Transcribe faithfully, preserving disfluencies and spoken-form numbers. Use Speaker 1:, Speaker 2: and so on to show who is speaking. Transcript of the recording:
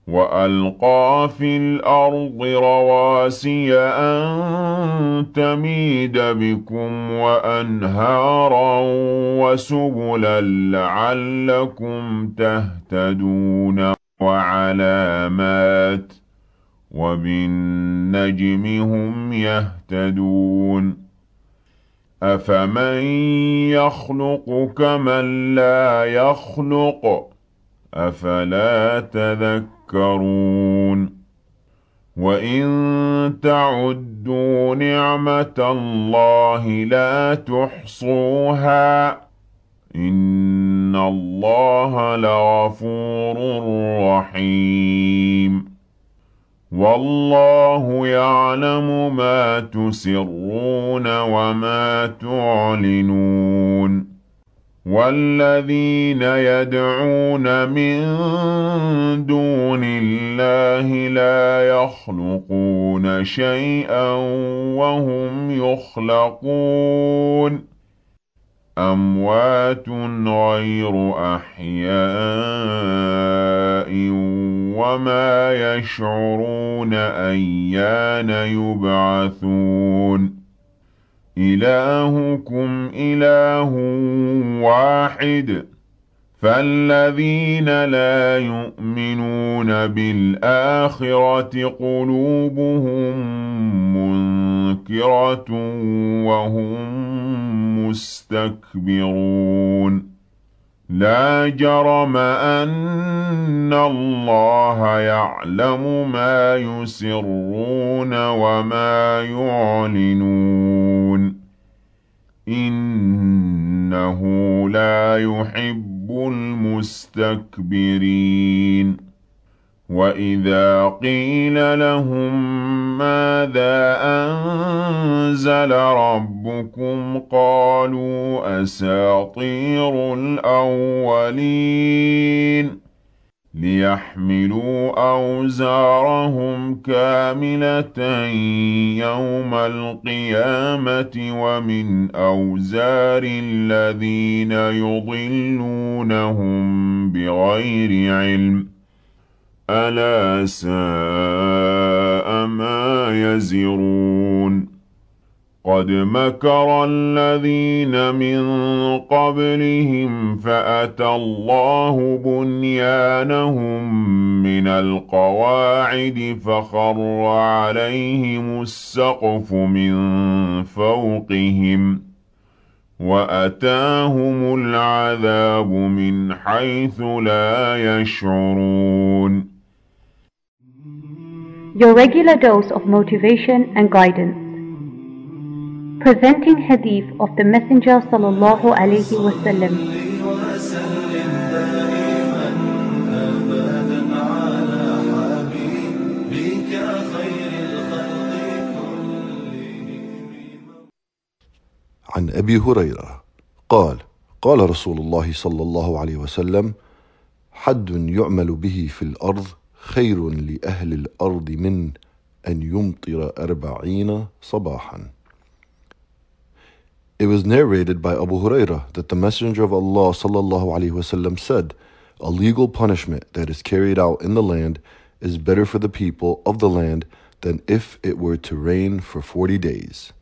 Speaker 1: وألقى في الأرض رواسي أن تميد بكم وأنهارا وسبلا لعلكم تهتدون وعلامات وبالنجم هم يهتدون أفمن يخلق كمن لا يخلق أفلا تذكرون وإن تعدوا نعمة الله لا تحصوها إن الله لغفور رحيم والله يعلم ما تسرون وما تعلنون والذين يدعون من دون الله لا يخلقون شيئا وهم يخلقون أموات غير أحياء وما يشعرون أيان يبعثون إلهكم إله واحد فالذين لا يؤمنون بالآخرة قلوبهم منكرة وهم مستكبرون لا جرم أن الله يعلم ما يسرون وما يعلنون إنه لا يحب المستكبرين وإذا قيل لهم ماذا أنزل ربكم قالوا أساطير الأولين ليحملوا أوزارهم كاملة يوم القيامة ومن أوزار الذين يضلونهم بغير علم ألا ساء ما يزرون قد مكر الذين من قبلهم فأتى الله بنيانهم من القواعد فخر عليهم السقف من فوقهم وأتاهم العذاب من حيث لا يشعرون.
Speaker 2: Your regular dose of motivation and guidance. Presenting hadith of the Messenger sallallahu alayhi wa sallam.
Speaker 3: عن أبي هريرة قال قال رسول الله صلى الله عليه وسلم حد يعمل به في الأرض خير لأهل الأرض من أن يمطر أربعين صباحا. It was narrated by Abu Hurairah that the Messenger of Allah sallallahu alaihi wasallam said, a legal punishment that is carried out in the land is better for the people of the land than if it were to rain for forty days.